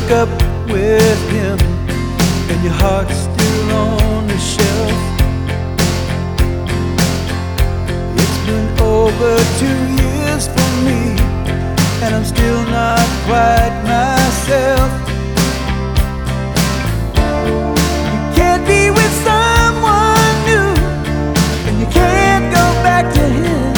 broke up with him and your heart's still on the shelf. It's been over 2 years for me, and I'm still not quite myself. You can't be with someone new, and you can't go back to him.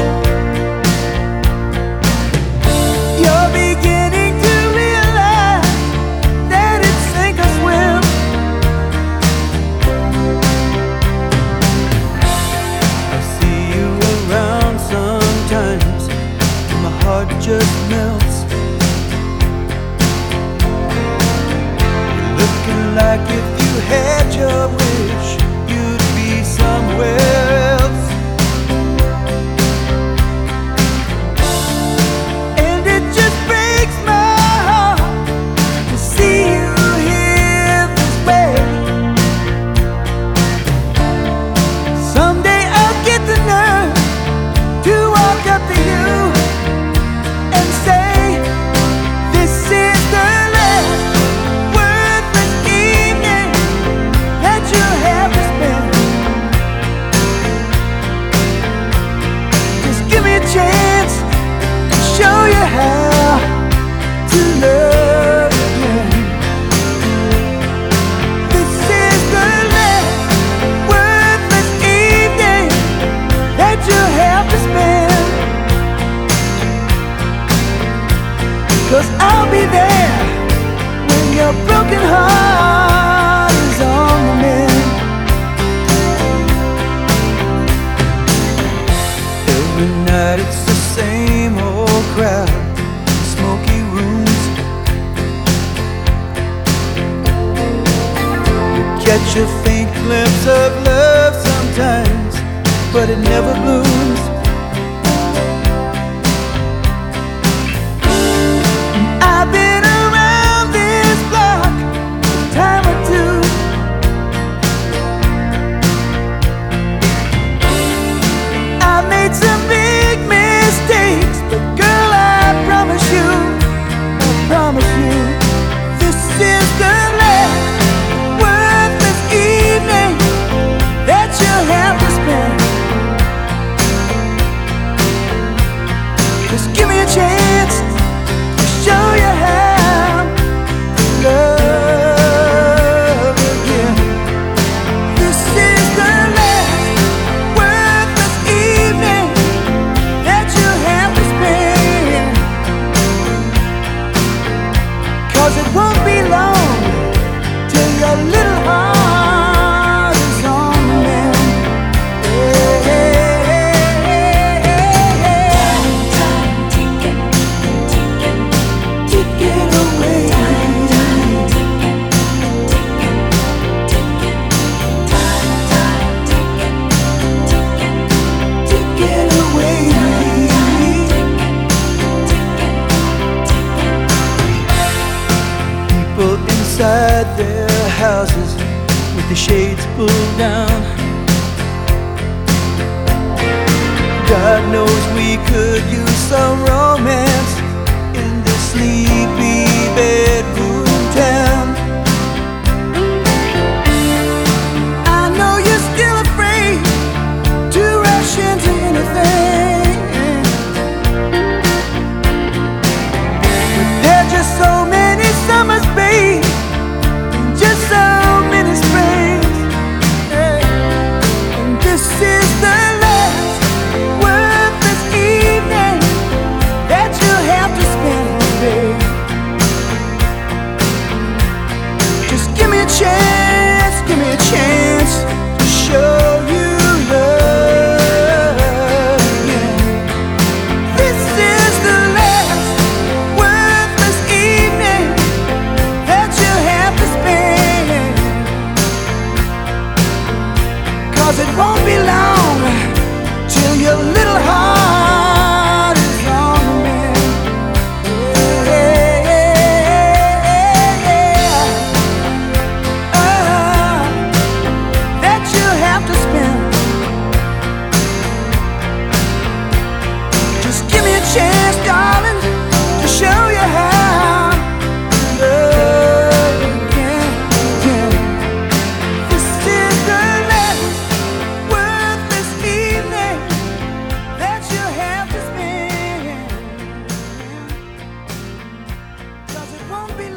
You're beginning to realize that it's sink or swim. I see you around sometimes, and my heart just melts. You're looking like if you had your wish, you'd be somewhere else. And it just breaks my heart to see you here this way. Someday I'll get the nerve to walk up to you and say, this is the last worthless evening that you'll have to spend. Just give me a chance to show you how to love again. This is the last worthless evening that you'll have to spend. 'Cause I'll be there when your broken heart is on the mend. Every night it's the same old crowd, smoky rooms. You catch a faint glimpse of love sometimes, but it never blooms. I've been around this block a time or two. I made some big mistakes, but girl, I promise you, this is the last worthless evening that you'll have to spend. Just give me a chance to show you how to love again. This is the last worthless evening that you'll have to spend. 'Cause it won't be long till your little heart is on the mend. Ticking away. Ticking away. People inside their houses with the shades pulled down. God knows we could use some romance in this sleepy bedroom town. I know you're still afraid to rush into anything, but there's just so many summers, babe, and just so many springs. And this is the last worthless evening that you have won't be